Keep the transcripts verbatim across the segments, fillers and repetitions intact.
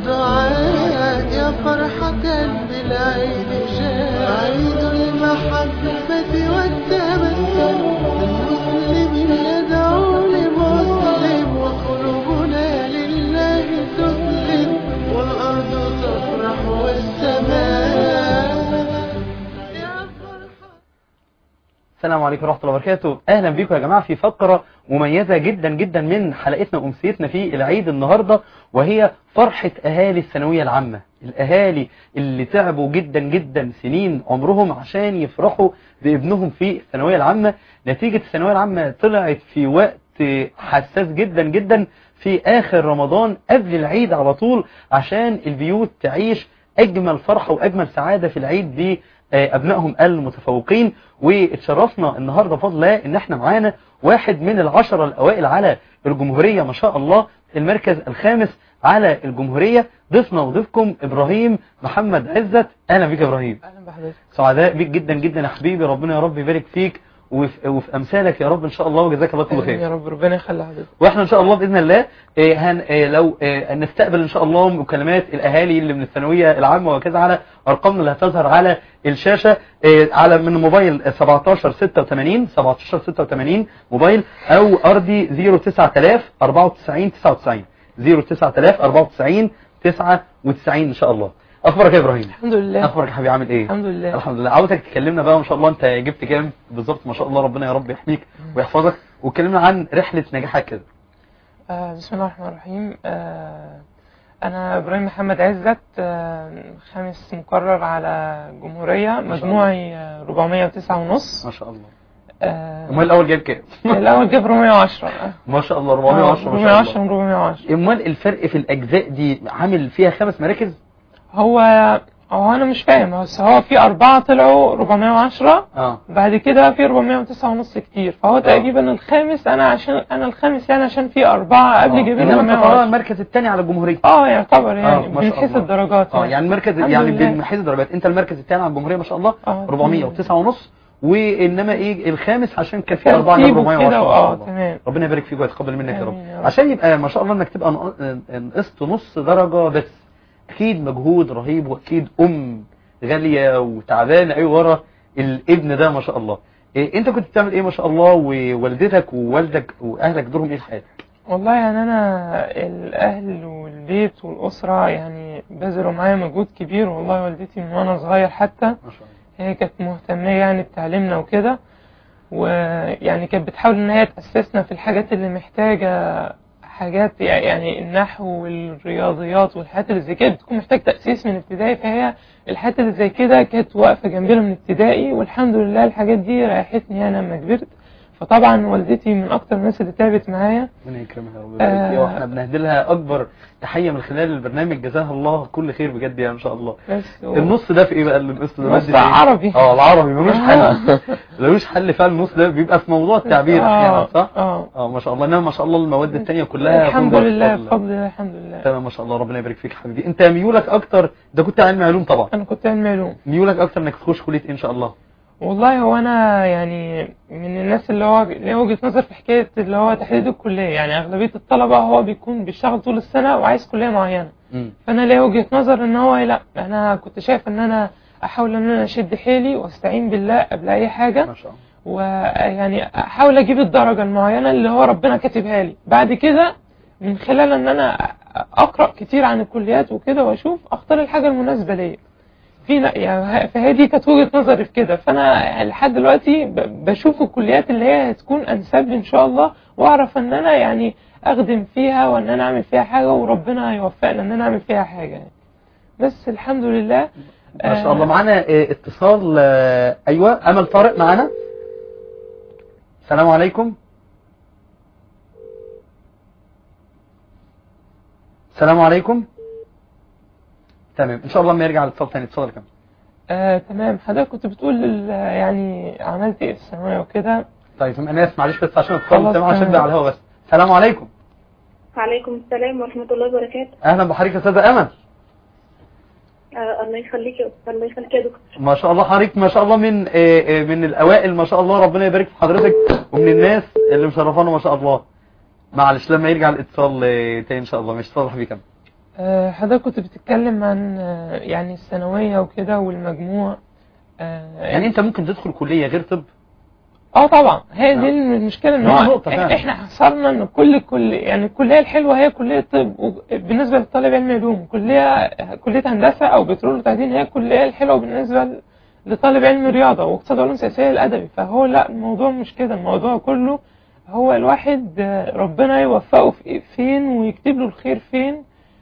والدعاء يا فرحة بالعين جاء عيد المحبة والتبسم المسلم يدعو لمسلم وقلوبنا لله تسلم والأرض تفرح والسماء. السلام عليكم ورحمة الله وبركاته. أهلا بكم يا جماعة في فقرة مميزة جدا جدا من حلقتنا وأمسيتنا في العيد النهاردة، وهي فرحة أهالي الثانوية العامة. الأهالي اللي تعبوا جدا جدا سنين عمرهم عشان يفرحوا بابنهم في الثانوية العامة. نتيجة الثانوية العامة طلعت في وقت حساس جدا جدا في آخر رمضان قبل العيد على طول، عشان البيوت تعيش أجمل فرحة وأجمل سعادة في العيد ب أبنائهم المتفوقين. واتشرفنا النهاردة بفضل الله إن احنا معانا واحد من العشرة الأوائل على الجمهورية، ما شاء الله المركز الخامس على الجمهورية. ضيفنا وضيفكم إبراهيم محمد عزت. أهلا بك يا إبراهيم. أهلا بحضرتك. سعداء بك جدا جدا يا حبيبي، ربنا يا رب يبارك فيك وفي, وفي أمثالك يا رب إن شاء الله، وجزاك الله كل خير يا رب. ربنا يخلي حضرتك. واحنا ان شاء الله باذن الله إيه هن إيه لو إيه نستقبل ان شاء الله مكالمات الاهالي اللي من الثانويه العامه وكذا على ارقامنا اللي هتظهر على الشاشه، إيه على من موبايل سبعتاشر ستة وتمانين سبعتاشر ستة وتمانين موبايل، او ارضي صفر تسعة آلاف أربعة وتسعين تسعة وتسعين صفر تسعة آلاف أربعة وتسعين تسعة وتسعين ان شاء الله. اخبارك يا ابراهيم؟ الحمد لله. اخبارك يا حبيبي؟ عامل ايه؟ الحمد لله. الحمد لله. عاوزك تكلمنا بقى ما شاء الله، انت جبت كام بالظبط؟ ما شاء الله ربنا يا رب يحميك ويحفظك، واتكلمنا عن رحله نجاحك كده. آه بسم الله الرحمن الرحيم. آه انا ابراهيم محمد عزت، آه خامس مقرر على جمهوريه، مجموعي آه أربعمية وتسعة ونص. ما شاء الله. آه امال الاول جاب كام؟ الاول جاب أربعمية وعشرة. ما شاء الله أربعمية وعشرة. أربعمية وعشرة من أربعمية وعشرة. امال الفرق في الاجزاء دي عامل فيها خمس مراكز؟ هو هو انا مش فاهم، بس هو في اربعه طلعوا أربعمية وعشرة، اه بعد كده في أربعمية وتسعة ونص كتير، فهو تقريبا الخامس. انا عشان انا الخامس يعني عشان في اربعه قبل جايبين أربعمية وعشرة. أربعمية. المركز الثاني على الجمهوريه. اه يعتبر يعني آه من حيث الدرجات. اه يعني المركز يعني من حيث الدرجات انت المركز الثاني على الجمهوريه ما شاء الله أربعمية وتسعة ونص، وانما ايه الخامس عشان كان في اربعه أربعمية وعشرة. اه تمام. ربنا يبارك فيك ويتقبل منك يا رب. عشان يبقى ما شاء الله انك تبقى نقصت نص درجه بس، اكيد مجهود رهيب، واكيد ام غاليه وتعبانه ايوه ورا الابن ده ما شاء الله. إيه انت كنت بتعمل ايه ما شاء الله، ووالدتك ووالدك واهلك دورهم ايه في حياتك؟ والله يعني انا الاهل والبيت والاسره يعني بذلوا معايا مجهود كبير. والله والدتي من وانا صغير حتى ما شاء الله هي كانت مهتمه يعني بتعليمنا وكده، ويعني كانت بتحاول ان هي تاسسنا في الحاجات اللي محتاجه، حاجات يعني النحو والرياضيات والحاجات اللي زي كده بتكون محتاج تأسيس من ابتدائي، فهي الحاجات اللي زي كده كانت واقفة جنبنا من ابتدائي، والحمد لله الحاجات دي ريحتني انا لما كبرت. فطبعا والدتي من اكتر الناس اللي تعبت معايا. ربنا يكرمها يا رب. آه واحنا بنهدلها اكبر تحيه من خلال البرنامج، جزاها الله كل خير بجد يعني ان شاء الله. و... النص ده في ايه بقى؟ النص ده نص عربي. اه العربي ملوش حل. ملوش حل فعلا. النص ده بيبقى في موضوع التعبير احيانا صح؟ اه اه ما شاء الله. انما ما شاء الله المواد الثانيه كلها الحمد لله بفضل الله. الحمد لله تمام ما شاء الله. ربنا يبارك فيك حبيبي. انت ميولك اكتر، ده كنت علمي علوم طبعا. انا كنت علمي علوم. ميولك اكتر انك تخش كليه ان شاء الله؟ والله هو انا يعني من الناس اللي هو ليه وجهة نظر في حكاية اللي هو تحديد الكلية. يعني اغلبية الطلبة هو بيكون بيشتغل طول السنة وعايز كلية معينة. م. فانا ليه وجهة نظر ان هو لا، انا كنت شايف ان انا احاول ان انا اشد حيلي واستعين بالله قبل اي حاجة ما شاء الله، ويعني احاول اجيب الدرجة المعينة اللي هو ربنا كاتبها لي. بعد كده من خلال ان انا اقرأ كتير عن الكليات وكده واشوف اختار الحاجة المناسبة ليا. في يعني فهي دي كانت وجهة نظري في كده. فانا لحد دلوقتي بشوف الكليات اللي هي هتكون انسب ان شاء الله، واعرف ان انا يعني اخدم فيها وان انا اعمل فيها حاجة، وربنا يوفقنا ان انا اعمل فيها حاجة يعني. بس الحمد لله ما شاء الله. معانا اتصال. ايوه امل طارق معانا. السلام عليكم. السلام عليكم. تمام ان شاء الله لما يرجع الاتصال ثاني. اتفضل كمل. آه تمام. حضرتك كنت بتقول يعني عملت ايه في الثانويه وكده. طيب انا اسف معلش بس عشان اتصال سامع عشان على الهوا بس. السلام عليكم. وعليكم السلام ورحمه الله وبركاته. اهلا بحضرتك يا استاذه امل. آه الله يخليك الله يخليك يا دكتور. ما شاء الله حضرتك ما شاء الله من آه آه من الاوائل ما شاء الله. ربنا يبارك في حضرتك ومن الناس اللي مشرفانا ما شاء الله. معلش لما يرجع الاتصال آه تاني ان شاء الله. مش اتفضل حبيبي كمل. آه، حضرتك كنت بتتكلم عن آه، يعني الثانوية وكده والمجموع. آه، يعني انت ممكن تدخل كلية غير طب؟ اه طبعا، هي دي آه. المشكله ان دي هو نقطة فعلا. احنا حصرنا ان كل كل يعني الكليه الحلوه هي كليه طب، بالنسبه للطالب علم علوم كليه كليه هندسه او بترول وتعدين هي الكليه الحلوه بالنسبه لطالب علم رياضه واقتصاد علوم سياسيه الادبي. فهو لا، الموضوع مش كده، الموضوع كله هو الواحد ربنا يوفقه في فين ويكتب له الخير فين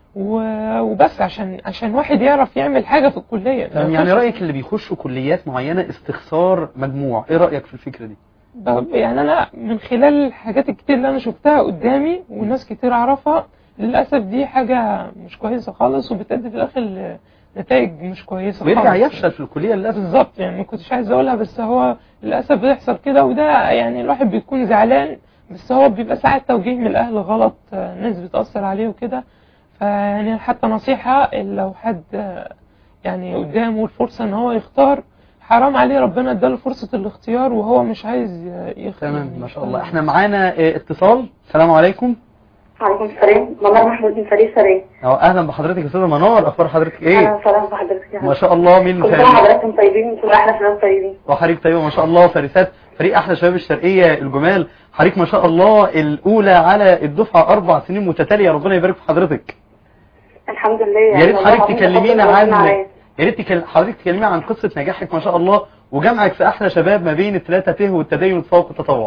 وبس، عشان عشان واحد يعرف يعمل حاجه في الكليه. يعني رايك اللي بيخشوا كليات معينة استخسار مجموع، ايه رايك في الفكرة دي؟ يعني انا من خلال الحاجات الكتير اللي انا شفتها قدامي وناس كتير اعرفها، للاسف دي حاجه مش كويسه خالص وبتؤدي في الاخر لنتائج مش كويسه خالص. ويرجع يفشل في الكليه للاسف. بالظبط، يعني ما كنتش عايز اقولها بس هو للاسف بيحصل كده، وده يعني الواحد بيكون زعلان، بس هو بيبقى ساعات توجيه من الاهل غلط، ناس بتاثر عليه وكده. فيعني حتى نصيحه، لو حد يعني قدامه الفرصه ان هو يختار، حرام عليه، ربنا اداله فرصة الاختيار وهو مش عايز يختار. تمام، ما شاء الله. احنا معانا اتصال. السلام عليكم. وعليكم السلام. منار محمود من فريق سري. اه اهلا بحضرتك يا استاذه منار، اخبار حضرتك ايه؟ اهلا وسهلا بحضرتك. ما شاء الله. مين كل سنه وحضراتكم طيبين، كل احلى شباب طيبين. وحضرتك طيبه ما شاء الله. فارسات فريق احلى شباب الشرقيه الجمال، حضرتك ما شاء الله الاولى على الدفعه اربع سنين متتاليه، ربنا يبارك في حضرتك. الحمد لله. يعني يا ريت حضرتك تكلمينا عن يا ريت حضرتك تكلمينا عن قصه نجاحك ما شاء الله وجمعك في احلى شباب ما بين الثلاثه ته والتدين والتفوق والتطوع.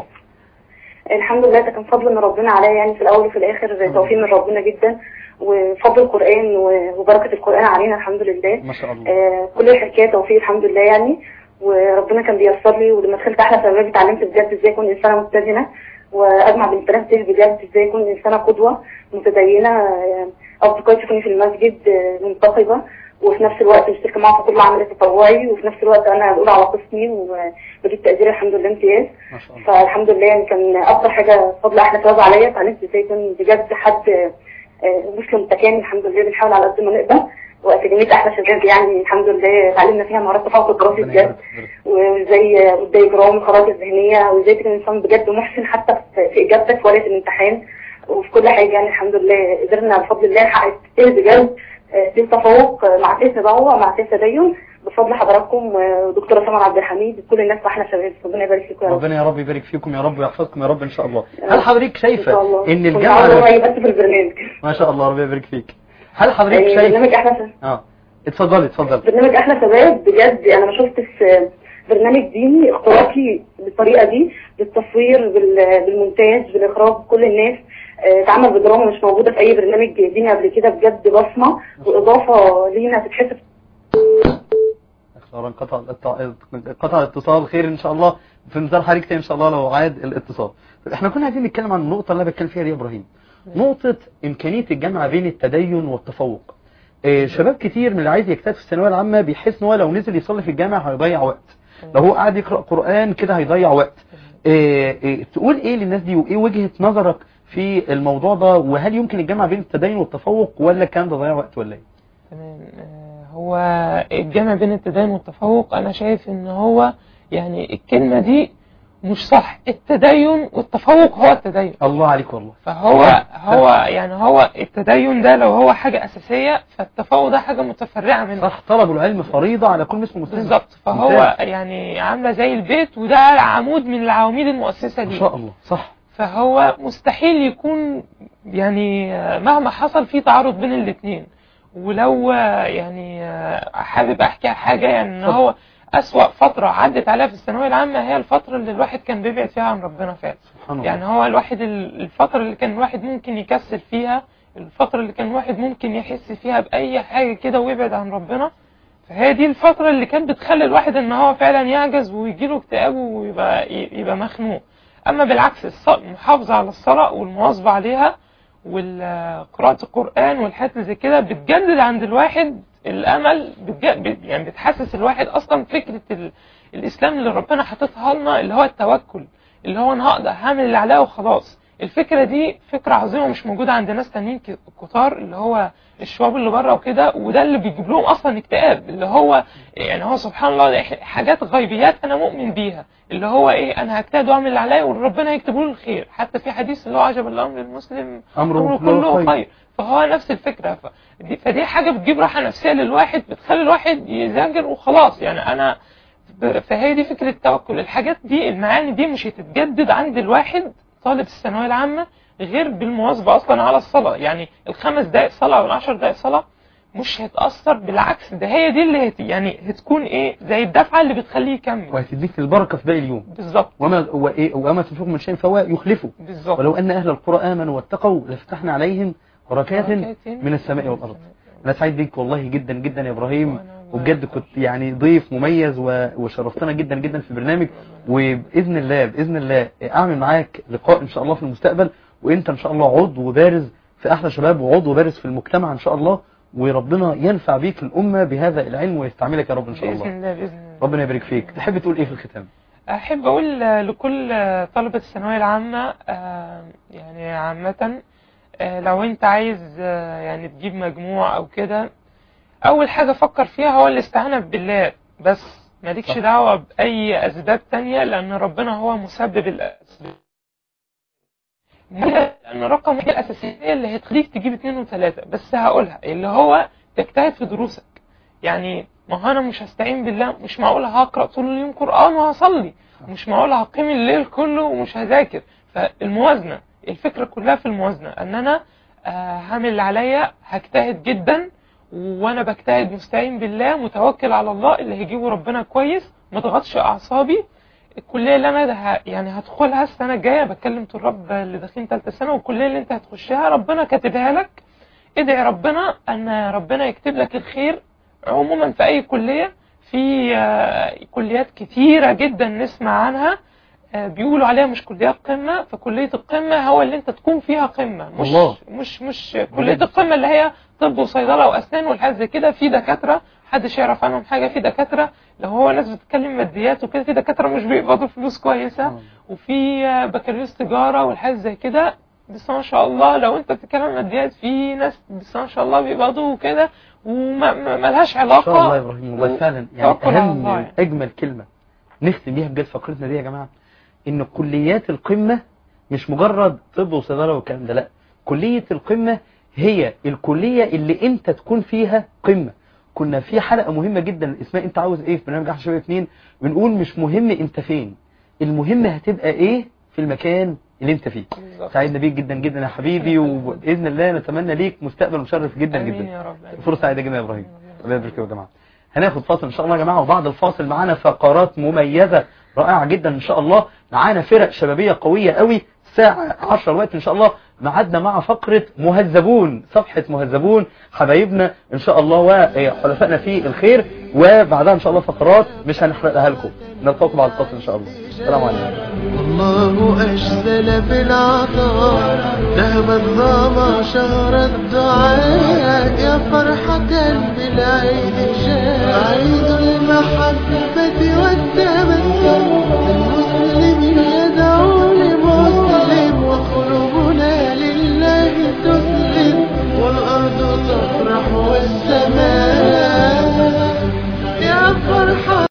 الحمد لله، ده كان فضل من ربنا عليا، يعني في الاول وفي الاخر توفيق من ربنا جدا، وفضل القران وبركه القران علينا الحمد لله ما شاء الله. آه كل الحكايه توفيق الحمد لله يعني، وربنا كان بييسر لي. ولما دخلت احلى شباب اتعلمت بجد ازاي اكون انسانه متزنه، واجمع بين الثلاث ته بجد ازاي اكون انسانه قدوه متدينه، اصدقائي يشوفوني في المسجد منتقبه، وفي نفس الوقت مشتركه معاهم في كل عمل تطوعي، وفي نفس الوقت انا الاولى على قسمي وبجيب تقدير الحمد لله امتياز. فالحمد لله يعني كان اكتر حاجه فضل احلى شباب عليا، اتعلمت ازاي يكون بجد حد مسلم متكامل الحمد لله، بنحاول على قد ما نقدر. واكاديميه احلى شباب يعني الحمد لله اتعلمنا فيها مهارات تفوق الدراسي بجد، وازاي ازاي اجرام الخرائط الذهنيه، وازاي تكون انسان بجد محسن حتى في اجابتك في ورقه الامتحان وفي كل حاجه. يعني الحمد لله قدرنا بفضل الله نحقق كتير بجد في التفوق مع سياسه ضوء مع سياسه تدين بفضل حضراتكم ودكتوره سمر عبد الحميد، كل الناس احلى شباب. ربنا يبارك فيكم يا رب. ربنا يا رب يبارك فيكم يا رب ويحفظكم يا رب ان شاء الله. هل حضرتك شايفه ان الجامعه بس في البرنامج ما شاء الله ربنا يبارك فيك، هل حضرتك شايفه برنامج احلى شباب؟ اه اتفضلي اتفضلي. برنامج احلى شباب بجد انا ما شفتش برنامج ديني اختراقي بالطريقه دي، بالتصوير بالمونتاج بالاخراج، كل الناس اتعمل بدراما مش موجوده في اي برنامج ديني قبل كده، بجد بصمه واضافه لينا تتحسب. اخيرا قطع قطع الاتصال، خير ان شاء الله في انتظار حضرتك ان شاء الله لو عاد الاتصال. احنا كنا عايزين نتكلم عن النقطه اللي انا بتكلم فيها دي يا ابراهيم، نقطه امكانيه الجمع بين التدين والتفوق. اه شباب كتير من اللي عايز يجتهد في الثانويه العامه بيحس ان هو لو نزل يصلي في الجامع هيضيع وقت، لو هو قاعد يقرا قران كده هيضيع وقت. اه اه تقول ايه للناس دي وايه وجهه نظرك في الموضوع ده، وهل يمكن الجمع بين التدين والتفوق ولا الكلام ده ضياع وقت ولا ايه؟ تمام. هو الجمع بين التدين والتفوق انا شايف ان هو يعني الكلمه دي مش صح، التدين والتفوق هو التدين. الله عليك والله. فهو هو يعني هو التدين ده لو هو حاجه اساسيه، فالتفوق ده حاجه متفرعه منه. صح، طلب العلم فريضه على كل مسلم مسلم. بالظبط، فهو ممتاز. يعني عامله زي البيت وده عمود من العواميد المؤسسه دي. ما شاء الله صح. فهو مستحيل يكون يعني مهما حصل في تعارض بين الاثنين. ولو يعني حابب احكي حاجه، يعني ان هو اسوأ فتره عدت عليها في الثانويه العامه هي الفتره اللي الواحد كان بيبعد فيها عن ربنا فعلا. يعني هو الواحد الفتره اللي كان الواحد ممكن يكسل فيها، الفتره اللي كان الواحد ممكن يحس فيها باي حاجه كده ويبعد عن ربنا، فهي دي الفتره اللي كانت بتخلي الواحد ان هو فعلا يعجز ويجيله اكتئاب ويبقى يبقى مخنوق. اما بالعكس المحافظه على الصلاه والمواظبه عليها وقراءة القرآن والحاجات زي كده بتجدد عند الواحد الأمل، بتج... يعني بتحسس الواحد أصلا فكرة ال... الإسلام اللي ربنا حاططها لنا، اللي هو التوكل، اللي هو أنا هقدر هعمل اللي عليا وخلاص. الفكره دي فكره عظيمه مش موجوده عند ناس تانيين كتار، اللي هو الشباب اللي بره وكده، وده اللي بيجيب لهم اصلا اكتئاب، اللي هو يعني هو سبحان الله حاجات غيبيات انا مؤمن بيها، اللي هو ايه انا هجتهد واعمل اللي عليا وربنا يكتب له الخير. حتى في حديث اللي هو عجب الامر المسلم امره كله خير، فهو نفس الفكره. فدي, فدي حاجه بتجيب راحه نفسيه للواحد، بتخلي الواحد يذاكر وخلاص. يعني انا فهي دي فكره التوكل. الحاجات دي المعاني دي مش هتتجدد عند الواحد طالب الثانويه العامه غير بالمواظبه اصلا على الصلاه. يعني الخمس دقائق صلاه او العشر دقائق صلاه مش هتاثر، بالعكس ده هي دي اللي هت يعني هتكون ايه زي الدفعه اللي بتخليه يكمل، وهتديك البركه في باقي اليوم. بالظبط. وما وايه وما تنفقوا من شيء فهو يخلفه. بالظبط. ولو ان اهل القرى امنوا واتقوا لفتحنا عليهم بركات من السماء والارض. انا سعيد بيك والله جدا جدا يا ابراهيم، وبجد كنت يعني ضيف مميز وشرفتنا جدا جدا في البرنامج، وباذن الله باذن الله اعمل معاك لقاء ان شاء الله في المستقبل، وانت ان شاء الله عضو بارز في احلى شباب وعضو بارز في المجتمع ان شاء الله، وربنا ينفع بيك الامه بهذا العلم ويستعملك يا رب ان شاء الله. باذن الله باذن الله. ربنا يبارك فيك. تحب تقول ايه في الختام؟ احب اقول لكل طلبه الثانويه العامه يعني عامه، لو انت عايز يعني تجيب مجموع او كده، اول حاجه فكر فيها هو الاستعانه بالله بس، مالكش دعوه باي اسباب تانية، لان ربنا هو مسبب الاسباب. لان رقم هي الاساسيه اللي هتخليك تجيب اتنين وتلاته. بس هقولها اللي هو تجتهد في دروسك. يعني ما هو انا مش هستعين بالله، مش معقول هقرا طول اليوم قران وهصلي، مش معقول هقيم الليل كله ومش هذاكر. فالموازنه، الفكره كلها في الموازنه، ان انا هعمل اللي عليا، هجتهد جدا وانا بجتهد مستعين بالله متوكل على الله اللي هيجيبه ربنا كويس، ما تضغطش اعصابي. الكليه اللي انا يعني هدخلها السنه الجايه، بكلم الرب اللي داخلين ثالثه سنه، والكليه اللي انت هتخشها ربنا كاتبها لك، ادعي ربنا ان ربنا يكتب لك الخير. عموما في اي كليه، في كليات كتيره جدا نسمع عنها بيقولوا عليها مش كليات قمه، فكليه القمه هو اللي انت تكون فيها قمه، مش الله. مش مش كليه القمه اللي هي طب وصيدله واسنان والحاجات زي كده. في دكاتره محدش يعرف عنهم حاجه، في دكاتره لو هو ناس بتتكلم ماديات وكده، في دكاتره مش بيقبضوا فلوس كويسه، وفي بكالوريوس تجاره والحاجات زي كده. بس ما شاء الله لو انت بتتكلم ماديات، في ناس بس ما شاء الله بيقبضوا وكده وما لهاش علاقه. ان شاء الله يا ابراهيم والله فعلا يعني اهم اجمل كلمه نختم بيها بجد فقرتنا دي يا جماعه، ان كليات القمه مش مجرد طب وصيدله والكلام ده، لا، كليه القمه هي الكليه اللي انت تكون فيها قمه. كنا في حلقه مهمه جدا اسمها انت عاوز ايه في برنامج احلى شباب اتنين، بنقول مش مهم انت فين، المهم هتبقى ايه في المكان اللي انت فيه. سعيدنا بيك جدا جدا يا حبيبي، وباذن الله نتمنى ليك مستقبل مشرف جدا جدا. فرصه سعيده جدا يا ابراهيم. الله يبارك فيك يا جماعه. هناخد فاصل ان شاء الله يا جماعه، وبعد الفاصل معانا فقرات مميزه رائعه جدا ان شاء الله، معانا فرق شبابيه قويه قوي. الساعه عشرة الوقت ان شاء الله معادنا مع فقره مهذبون، صفحه مهذبون حبايبنا ان شاء الله وحلفائنا في الخير، وبعدها ان شاء الله فقرات مش هنحرقها لكم. نلقاكم بعد الفاصل ان شاء الله. السلام عليكم. والله أجزل بالعطاء، ذهب الظما شهر الدعاء، يا فرحة بالعين جاء عيد المحبة والتقوى.